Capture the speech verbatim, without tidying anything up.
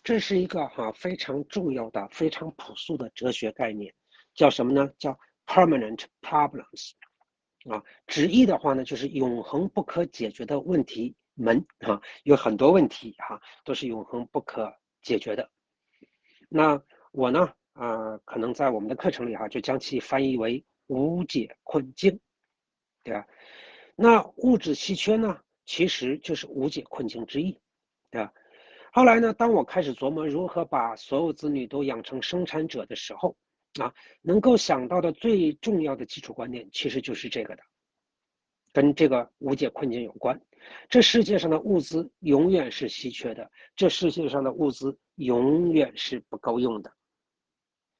这是一个哈、非常重要的、非常朴素的哲学概念，叫什么呢？叫 permanent problems 啊。直译的话呢，就是永恒不可解决的问题门啊，有很多问题哈、都是永恒不可解决的。那我呢，啊、可能在我们的课程里哈、就将其翻译为无解困境，对吧？那物质稀缺呢，其实就是无解困境之一，对吧？后来呢，当我开始琢磨如何把所有子女都养成生产者的时候，啊，能够想到的最重要的基础观念其实就是这个的，跟这个无解困境有关。这世界上的物资永远是稀缺的，这世界上的物资永远是不够用的。